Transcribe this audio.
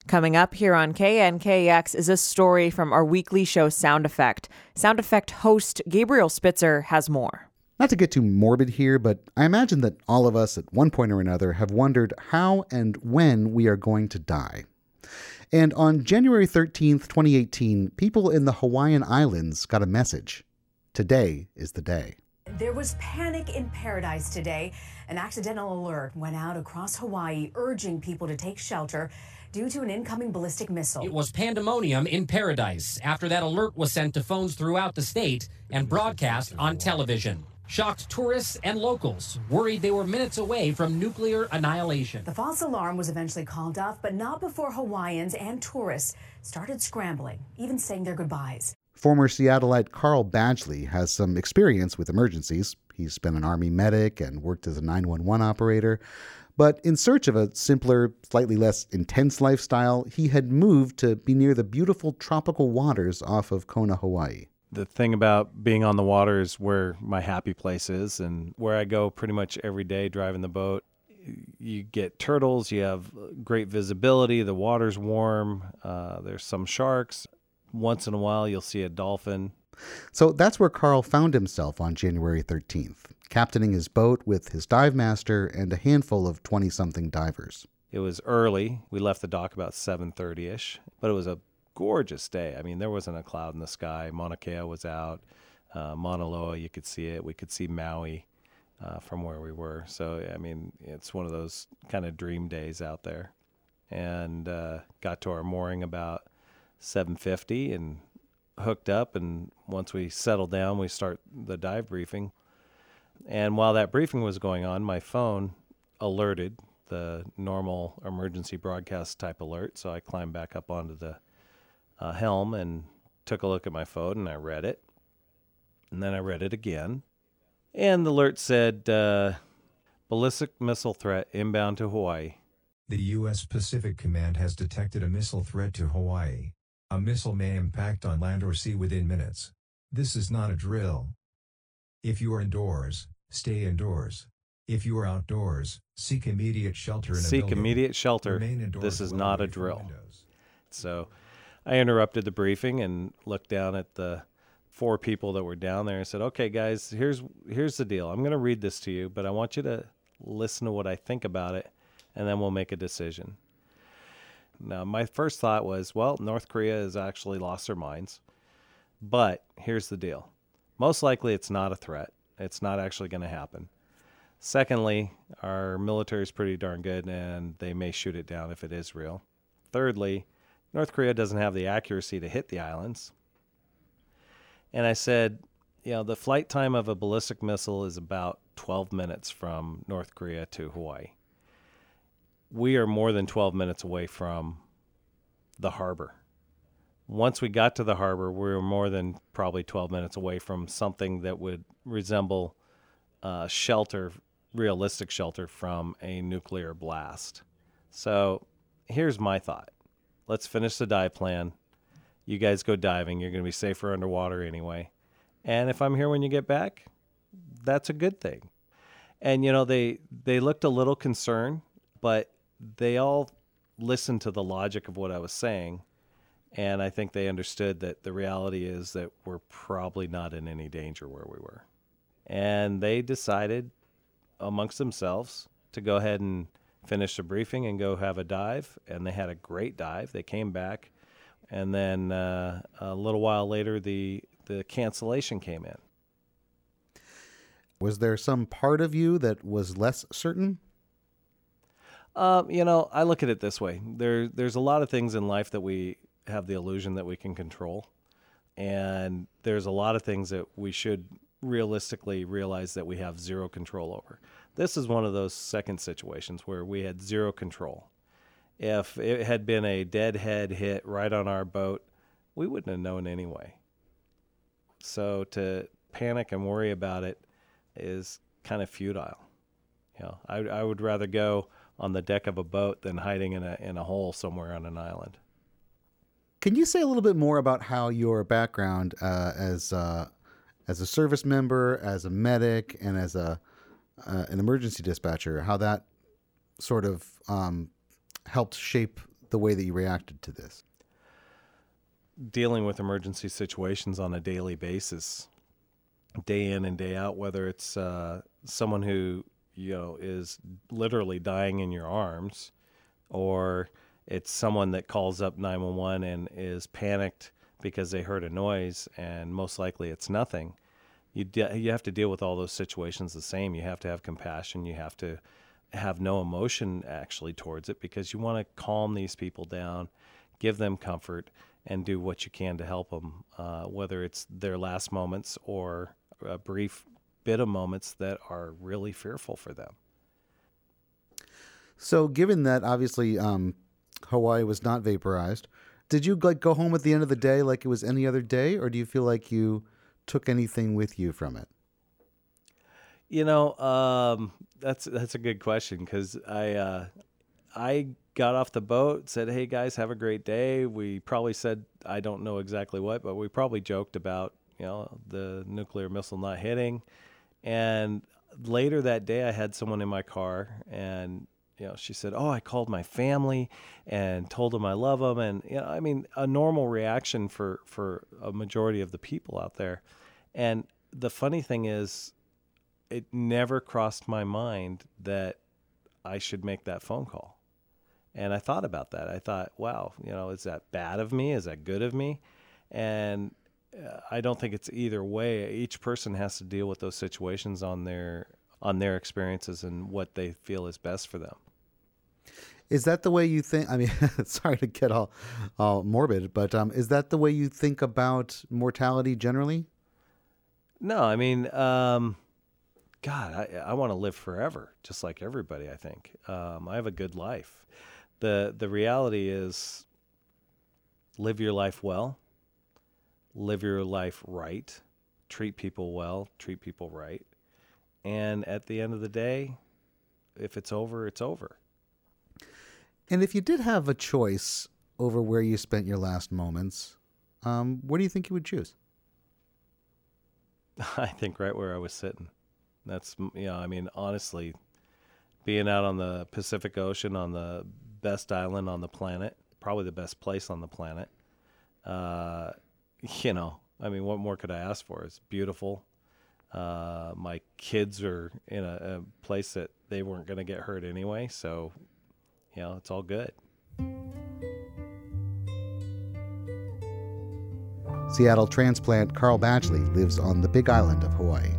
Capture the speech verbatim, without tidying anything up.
Coming up here on K N K X is a story from our weekly show Sound Effect. Sound Effect host Gabriel Spitzer has more. Not to get too morbid here, but I imagine that all of us at one point or another have wondered how and when we are going to die. And on January thirteenth, twenty eighteen, people in the Hawaiian Islands got a message. Today is the day. There was panic in Paradise today. An accidental alert went out across Hawaii urging people to take shelter due to an incoming ballistic missile. It was pandemonium in Paradise after that alert was sent to phones throughout the state and broadcast on television. Shocked tourists and locals worried they were minutes away from nuclear annihilation. The false alarm was eventually called off, but not before Hawaiians and tourists started scrambling, even saying their goodbyes. Former Seattleite Carl Badgley has some experience with emergencies. He's been an Army medic and worked as a nine one one operator. But in search of a simpler, slightly less intense lifestyle, he had moved to be near the beautiful tropical waters off of Kona, Hawaii. The thing about being on the water is where my happy place is and where I go pretty much every day driving the boat. You get turtles, you have great visibility, the water's warm, uh, there's some sharks. Once in a while, you'll see a dolphin. So that's where Carl found himself on January thirteenth, captaining his boat with his dive master and a handful of twenty-something divers. It was early. We left the dock about seven thirty-ish, but it was a gorgeous day. I mean, there wasn't a cloud in the sky. Mauna Kea was out. Uh, Mauna Loa, you could see it. We could see Maui uh, from where we were. So, I mean, it's one of those kind of dream days out there. And uh, got to our mooring about seven fifty and hooked up, and once we settled down, we start the dive briefing. And while that briefing was going on, my phone alerted, the normal emergency broadcast type alert, so I climbed back up onto the uh, helm and took a look at my phone, and I read it. And then I read it again. And the alert said, uh, ballistic missile threat inbound to Hawaii. The U S Pacific Command has detected a missile threat to Hawaii. A missile may impact on land or sea within minutes. This is not a drill. If you are indoors, stay indoors. If you are outdoors, seek immediate shelter in a Seek building. immediate shelter. Remain indoors This is well not a away from drill. windows. So I interrupted the briefing and looked down at the four people that were down there and said, okay, guys, here's here's the deal. I'm going to read this to you, but I want you to listen to what I think about it, and then we'll make a decision. Now, my first thought was, well, North Korea has actually lost their minds. But here's the deal. Most likely it's not a threat. It's not actually going to happen. Secondly, our military is pretty darn good, and they may shoot it down if it is real. Thirdly, North Korea doesn't have the accuracy to hit the islands. And I said, you know, the flight time of a ballistic missile is about twelve minutes from North Korea to Hawaii. We are more than twelve minutes away from the harbor. Once we got to the harbor, we were more than probably twelve minutes away from something that would resemble uh, shelter, realistic shelter from a nuclear blast. So here's my thought. Let's finish the dive plan. You guys go diving. You're going to be safer underwater anyway. And if I'm here when you get back, that's a good thing. And, you know, they, they looked a little concerned, but they all listened to the logic of what I was saying, and I think they understood that the reality is that we're probably not in any danger where we were. And they decided amongst themselves to go ahead and finish the briefing and go have a dive, and they had a great dive. They came back, and then uh, a little while later, the, the cancellation came in. Was there some part of you that was less certain? Um, you know, I look at it this way. There, there's a lot of things in life that we have the illusion that we can control. And there's a lot of things that we should realistically realize that we have zero control over. This is one of those second situations where we had zero control. If it had been a deadhead hit right on our boat, we wouldn't have known anyway. So to panic and worry about it is kind of futile. You know, I, I would rather go on the deck of a boat than hiding in a in a hole somewhere on an island. Can you say a little bit more about how your background uh, as uh, as a service member, as a medic, and as a uh, an emergency dispatcher, how that sort of um, helped shape the way that you reacted to this? Dealing with emergency situations on a daily basis, day in and day out, whether it's uh, someone who, you know, is literally dying in your arms, or it's someone that calls up nine one one and is panicked because they heard a noise and most likely it's nothing. You de- you have to deal with all those situations the same. You have to have compassion. You have to have no emotion actually towards it, because you want to calm these people down, give them comfort, and do what you can to help them, uh, whether it's their last moments or a brief bit of moments that are really fearful for them. So given that obviously um, Hawaii was not vaporized, did you like go home at the end of the day like it was any other day, or do you feel like you took anything with you from it? You know, um, that's that's a good question, because I uh, I got off the boat, said, "Hey guys, have a great day." We probably said, I don't know exactly what, but we probably joked about, you know, the nuclear missile not hitting. And later that day, I had someone in my car, and you know, she said, "Oh, I called my family and told them I love them," and you know, I mean, a normal reaction for for a majority of the people out there. And the funny thing is, it never crossed my mind that I should make that phone call. And I thought about that. I thought, wow, you know, is that bad of me? Is that good of me? And uh, I don't think it's either way. Each person has to deal with those situations on their on their experiences and what they feel is best for them. Is that the way you think? I mean, sorry to get all, all morbid, but um, is that the way you think about mortality generally? No, I mean, um, God, I, I want to live forever, just like everybody, I think. Um, I have a good life. The the reality is, live your life well, live your life right, treat people well, treat people right. And at the end of the day, if it's over, it's over. And if you did have a choice over where you spent your last moments, um, where do you think you would choose? I think right where I was sitting. That's, you know, I mean, honestly, being out on the Pacific Ocean, on the best island on the planet, probably the best place on the planet. Uh, you know, I mean, what more could I ask for? It's beautiful. Uh, my kids are in a, a place that they weren't going to get hurt anyway. So, you know, it's all good. Seattle transplant Carl Badgley lives on the Big Island of Hawaii.